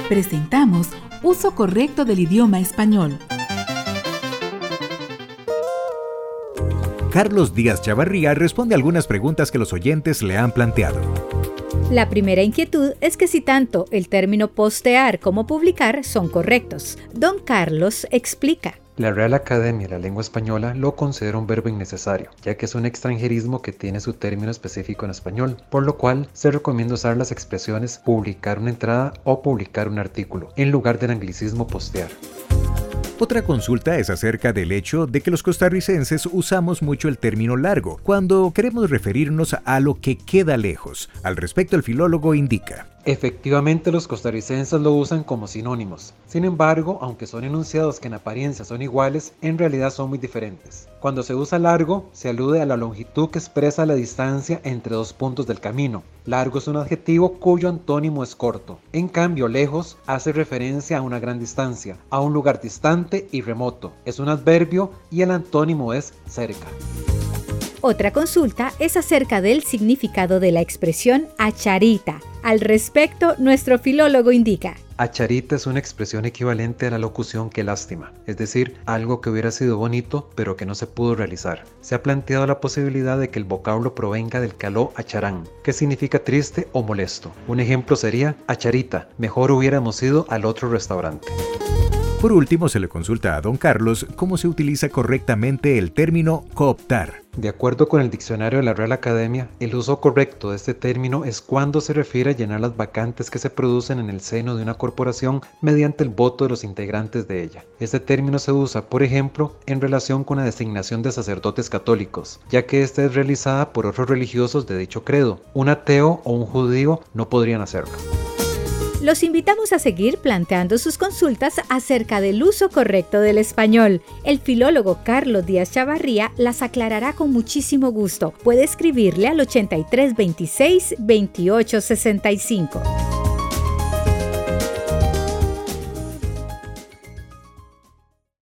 Presentamos Uso Correcto del Idioma Español. Carlos Díaz Chavarría responde algunas preguntas que los oyentes le han planteado. La primera inquietud es que si tanto el término postear como publicar son correctos. Don Carlos explica. La Real Academia de la Lengua Española lo considera un verbo innecesario, ya que es un extranjerismo que tiene su término específico en español, por lo cual se recomienda usar las expresiones publicar una entrada o publicar un artículo, en lugar del anglicismo postear. Otra consulta es acerca del hecho de que los costarricenses usamos mucho el término largo cuando queremos referirnos a lo que queda lejos. Al respecto, el filólogo indica. Efectivamente, los costarricenses lo usan como sinónimos. Sin embargo, aunque son enunciados que en apariencia son iguales, en realidad son muy diferentes. Cuando se usa largo, se alude a la longitud que expresa la distancia entre dos puntos del camino. Largo es un adjetivo cuyo antónimo es corto. En cambio, lejos hace referencia a una gran distancia, a un lugar distante y remoto. Es un adverbio y el antónimo es cerca. Otra consulta es acerca del significado de la expresión acharita. Al respecto, nuestro filólogo indica. Acharita es una expresión equivalente a la locución qué lástima, es decir, algo que hubiera sido bonito pero que no se pudo realizar. Se ha planteado la posibilidad de que el vocablo provenga del caló acharán, que significa triste o molesto. Un ejemplo sería, acharita, mejor hubiéramos ido al otro restaurante. Por último, se le consulta a don Carlos cómo se utiliza correctamente el término cooptar. De acuerdo con el diccionario de la Real Academia, el uso correcto de este término es cuando se refiere a llenar las vacantes que se producen en el seno de una corporación mediante el voto de los integrantes de ella. Este término se usa, por ejemplo, en relación con la designación de sacerdotes católicos, ya que esta es realizada por otros religiosos de dicho credo. Un ateo o un judío no podrían hacerlo. Los invitamos a seguir planteando sus consultas acerca del uso correcto del español. El filólogo Carlos Díaz Chavarría las aclarará con muchísimo gusto. Puede escribirle al 8326 2865.